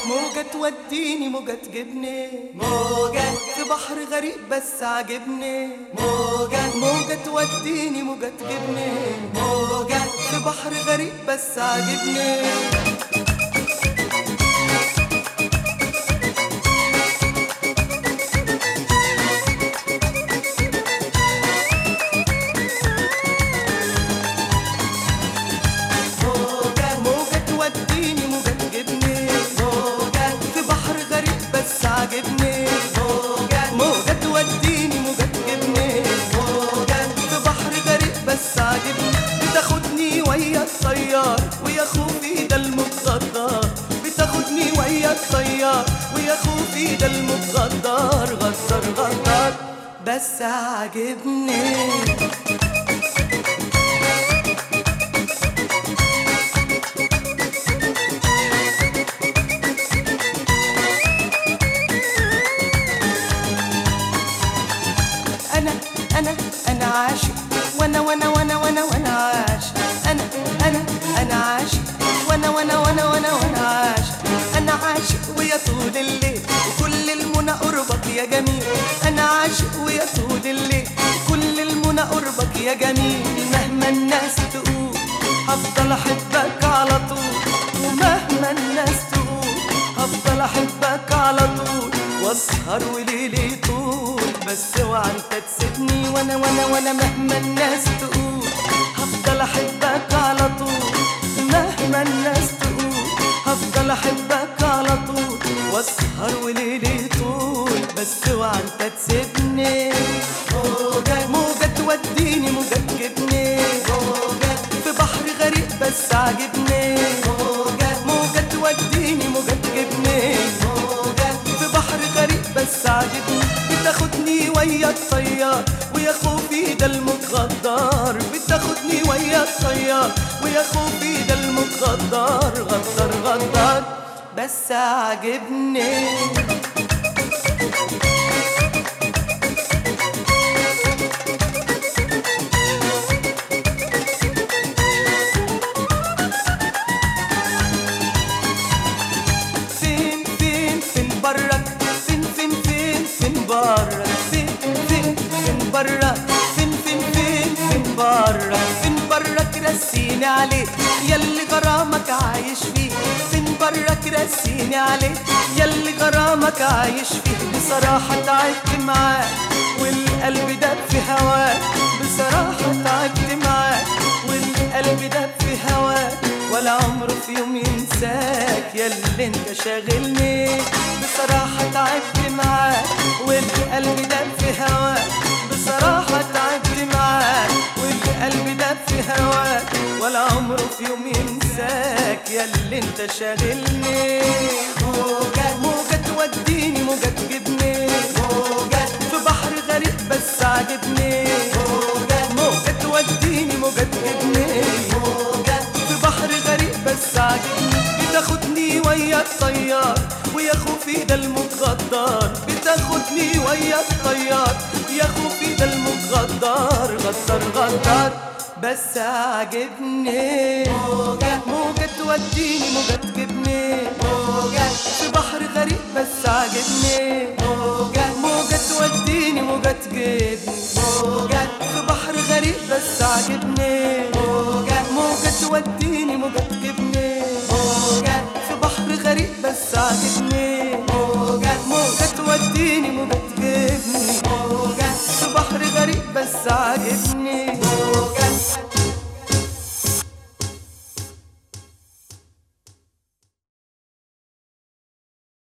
موجة توديني موجة تجيبني، موجة في بحر غريق بس عاجبني، موجة توديني موجة تجيبني، موجة في بحر غريق بس عاجبني. موجة توديني موجة تجيبني، في بحر غريق بس عاجبني. بتاخدني ويا الطيار ويا خوفي ده المتغدر، بتاخدني ويا الطيار ويا خوفي ده المتغدر، غدر بس عاجبني. أنا عاشق وأنا عاشق، أنا عاشق وأنا عاشق، أنا عاشق ويا طول الليل وكل المنى قربك يا جميل. أنا عاشق ويا طول الليل وكل المنى قربك يا جميل. مهما الناس تقول هفضل أحبك على طول، ومهما الناس تقول هفضل أحبك على طول، واسهر وليلي طول. بس اوعى انت تسيبني وانا مهما الناس تقول هفضل احبك على طول، مهما الناس تقول هفضل احبك على طول، واسهر وليلي طول. بس اوعى انت تسيبني. موجة توديني موجة تجيبني، في بحر غريق بس عاجبني. موجة توديني موجة تجيبني، في بحر غريق بس عاجبني. بتاخدني ويا الطيار ويا خوفي ده المتغدر، بتاخدني ويا الطيار ويا خوفي ده المتغدر، غدر بس عاجبني. فين برك، فين برك، فين برك، فين برك رسيني عليك ياللي غرامك عايش فيه. فين برك رسيني عليك ياللي غرامك عايش فيه. بصراحة تعبت معاك والقلب داب في هواك، بصراحة تعبت معاك والقلب داب في هواك، ولا عمره في يوم ينساك ياللي انت شاغلني. بصراحة تعبت معاك والقلب داب في هواك، بصراحة تعبت معاك والقلب داب في هواك، ولا عمره في يوم ينساك ياللي انت شاغلني. موجة توديني موجة تجيبني، في بحر غريق بس عاجبني. موجة توديني موجة تجيبني، في بحر غريق بس عاجبني. بتاخدني ويا الطيار ويا خوفي ده المتغدر، بتاخدني ويا الطيار يا خوفي ده المتغدر، غدر بس عاجبني. موجة توديني موجة تجيبني، في بحر غريق بس عاجبني. موجة توديني موجة تجيبني، في بحر غريق بس عاجبني. موجة توديني موجة تجيبني، في بحر غريق بس عاجبني. موجة توديني موجة تجيبني، في بحر غريق بس عاجبني.